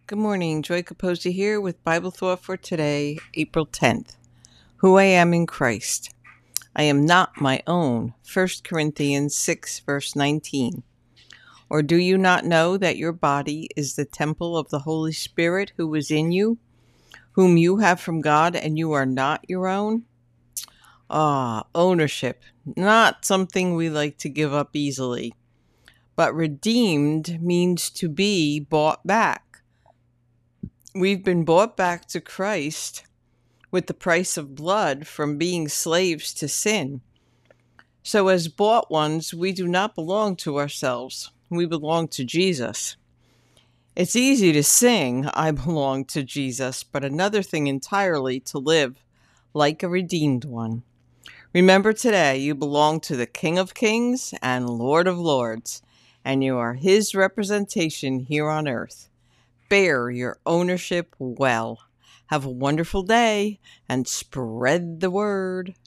Good morning. Joy Capozzi here with Bible Thought for today, April 10th. Who I am in Christ. I am not my own. 1 Corinthians 6, verse 19. Or do you not know that your body is the temple of the Holy Spirit who is in you, whom you have from God, and you are not your own? Ownership. Not something we like to give up easily. But redeemed means to be bought back. We've been bought back to Christ with the price of blood from being slaves to sin. So as bought ones, we do not belong to ourselves. We belong to Jesus. It's easy to sing, I belong to Jesus, but another thing entirely to live like a redeemed one. Remember today, you belong to the King of Kings and Lord of Lords, and you are his representation here on earth. Bear your ownership well. Have a wonderful day and spread the word.